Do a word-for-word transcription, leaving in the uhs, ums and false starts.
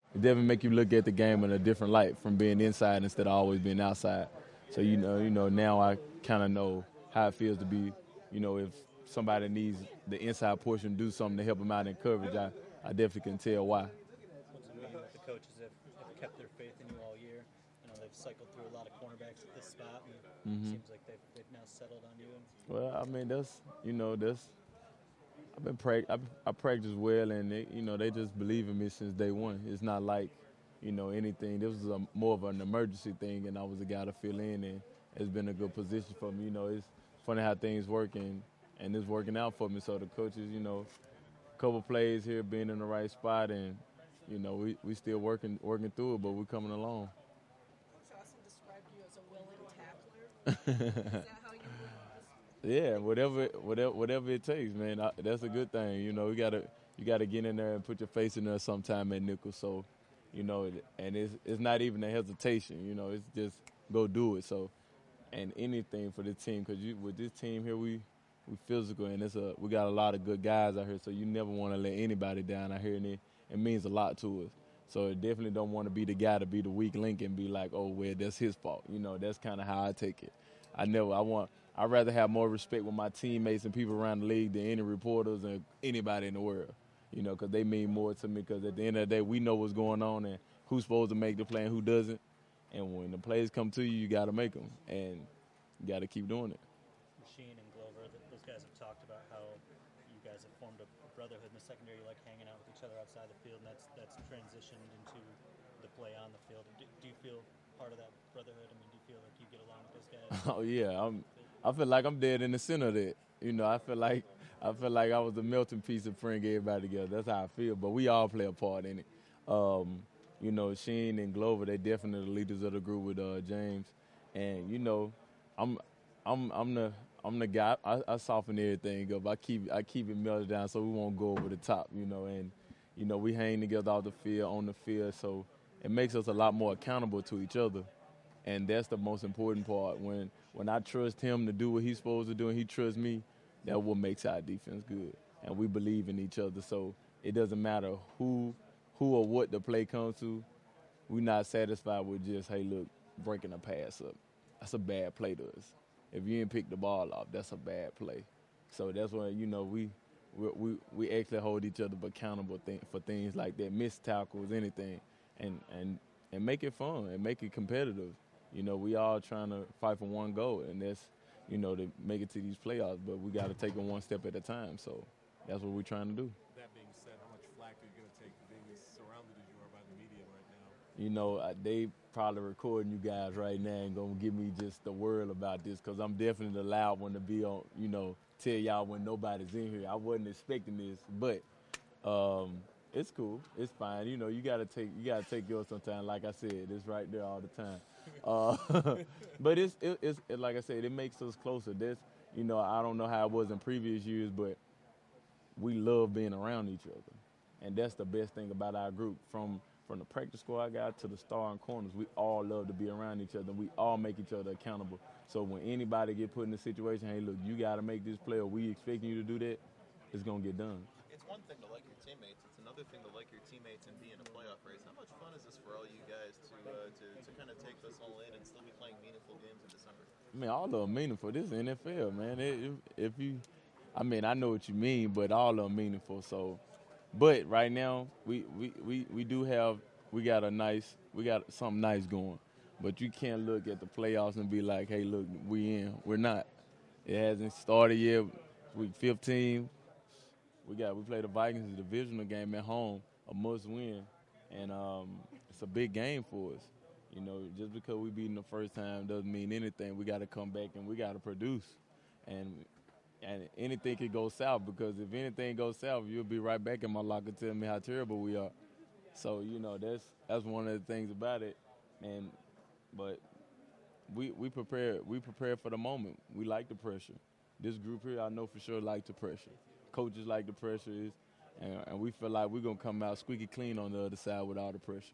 it definitely make you look at the game in a different light from being inside instead of always being outside. So you know, you know now I kind of know how it feels to be, you know, if somebody needs the inside portion to do something to help them out in coverage, I, I definitely can tell why. What's it mean that the coaches have, have kept their faith in you all year? You know, they've cycled through a lot of cornerbacks at this spot, and it Mm-hmm. seems like they've, they've now settled on you. Well, I mean that's you know that's I've been pra- I, I practice well, and they, you know they just believe in me since day one. It's not like you know anything. This was a, more of an emergency thing, and I was the guy to fill in, and it's been a good position for me. You know, it's funny how things work, and, and it's working out for me. So the coaches, you know, a couple plays here, being in the right spot, and you know we, we still working working through it, but we're coming along. Coach Austin described you as a willing tackler. Is that how you would Yeah, whatever, whatever, whatever it takes, man. I, that's a good thing. You know, we gotta, you gotta get in there and put your face in there sometime at nickel. So, you know, and it's it's not even a hesitation. You know, it's just go do it. So, and anything for the team, because you with this team here, we we physical, and it's a we got a lot of good guys out here. So you never want to let anybody down out here, and it, it means a lot to us. So I definitely don't want to be the guy to be the weak link and be like, oh, well, that's his fault. You know, that's kind of how I take it. I never, I want, I'd rather have more respect with my teammates and people around the league than any reporters and anybody in the world. You know, because they mean more to me. Because at the end of the day, we know what's going on and who's supposed to make the play and who doesn't. And when the plays come to you, you got to make them, and you got to keep doing it. Machine and Glover, those guys have talked about how you guys have formed a brotherhood in the secondary. You like hanging out with each other outside the field, and that's that's transitioned into the play on the field. Do, do you feel part of that brotherhood? I mean, do you feel like you get along with those guys? Oh yeah, I'm. I feel like I'm dead in the center of that. You know, I feel like I feel like I was a melting piece of bring everybody together. That's how I feel. But we all play a part in it. Um, you know, Sheen and Glover, they definitely the leaders of the group with uh, James. And you know, I'm I'm I'm the I'm the guy. I, I soften everything up. I keep I keep it melted down so we won't go over the top. You know, and you know we hang together off the field, on the field, so it makes us a lot more accountable to each other. And that's the most important part. When when I trust him to do what he's supposed to do and he trusts me, that's what makes our defense good. And we believe in each other. So it doesn't matter who who or what the play comes to. We're not satisfied with just, hey, look, breaking a pass up. That's a bad play to us. If you didn't pick the ball off, that's a bad play. So that's when, you know, we we we, we actually hold each other accountable th- for things like that, missed tackles, anything, and, and, and make it fun and make it competitive. You know, we all trying to fight for one goal, and that's, you know, to make it to these playoffs, but we got to take it one step at a time. So that's what we're trying to do. That being said, how much flack are you going to take being as surrounded as you are by the media right now? You know, uh, they probably recording you guys right now and going to give me just the word about this, because I'm definitely the loud one to be on, you know, tell y'all when nobody's in here. I wasn't expecting this, but um, it's cool. It's fine. You know, you got to take you got to take yours sometime. Like I said, it's right there all the time. Uh, but it's, it, it's it, like I said, it makes us closer. This, you know, I don't know how it was in previous years, but we love being around each other, and that's the best thing about our group. From from the practice squad guy to the star and corners, we all love to be around each other. We all make each other accountable. So when anybody get put in a situation, hey, look, you got to make this play, or we expecting you to do that, it's gonna get done. It's one thing to like your teammates. It's another thing to like your teammates and be in a playoff race. How much fun is this for all you guys to uh, to, to kind of take this all in and still be playing meaningful games in December? I mean, all of them meaningful. This is N F L, man. It, if, if you, I mean, I know what you mean, but all of them meaningful. So, but right now, we, we, we, we do have, we got a nice, we got something nice going. But you can't look at the playoffs and be like, hey, look, we in. We're not. It hasn't started yet. Week fifteen. We got we played the Vikings, a divisional game at home, a must win, and um, it's a big game for us. You know, just because we beat them the first time doesn't mean anything. We got to come back and we got to produce, and and anything could go south, because if anything goes south, you'll be right back in my locker telling me how terrible we are. So you know that's that's one of the things about it, and but we we prepare we prepare for the moment. We like the pressure. This group here, I know for sure, like the pressure. Coaches like the pressure is, and, and we feel like we're gonna come out squeaky clean on the other side with all the pressure.